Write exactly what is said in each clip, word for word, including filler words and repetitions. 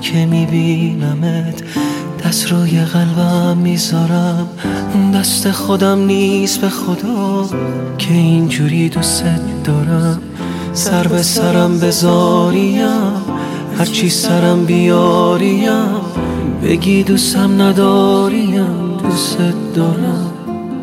که میبینمت دست روی قلبم میذارم، دست خودم نیست به خدا که اینجوری دوست دارم. سر به سرم بذاریم، هرچی سرم بیاریم، بگی دوستم نداریم، دوست دارم.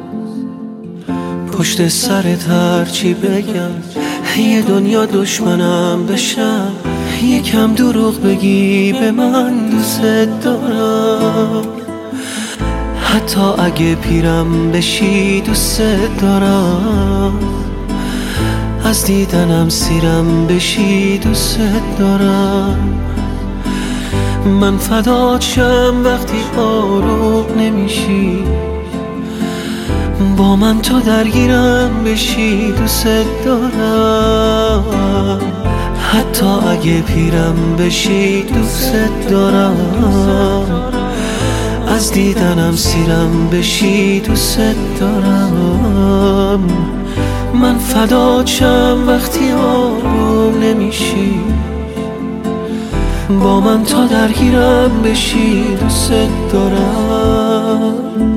پشت سرت هرچی بگم یه دنیا دشمنم بشم، یکم دروغ بگی به من دوست دارم. حتی اگه پیرم بشی دوست دارم، از دیدنم سیرم بشی دوست دارم. من فدات شم وقتی آروم نمیشی، با من تو درگیرم بشی دوست دارم. حتی اگه پیرم بشی دوست دارم، از دیدنم سیرم بشی دوست دارم. من فدات شم وقتی آروم نمیشی، با من تا درگیرم بشی دوست دارم.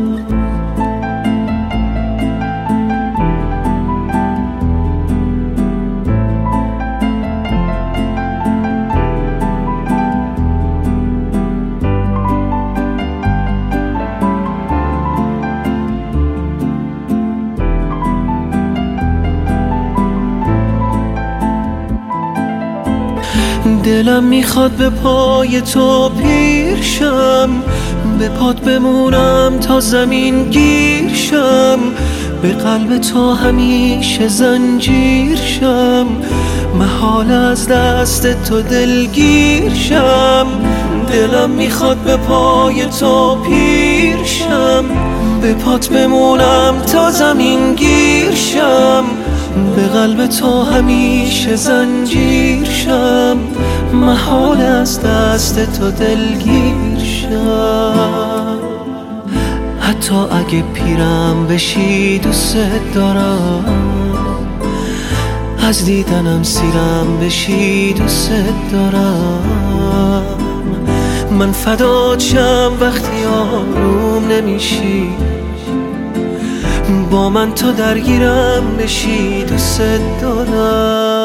دلم میخواد به پای تو پیر شم، به پات بمونم تا زمین گیر شم، به قلب تو همیشه زنجیر شم، محال از دست تو دلگیر شم. دلم میخواد به پای تو پیر شم، به پات بمونم تا زمین گیر شم، به قلب تو همیشه زنجیر شم، محال از دست تو دلگیر شم. حتی اگه پیرم بشی دوست دارم، از دیدنم سیرم بشی دوست دارم. من فدات شم وقتی آروم نمیشی، با من تو درگیرم بشی دوست دارم.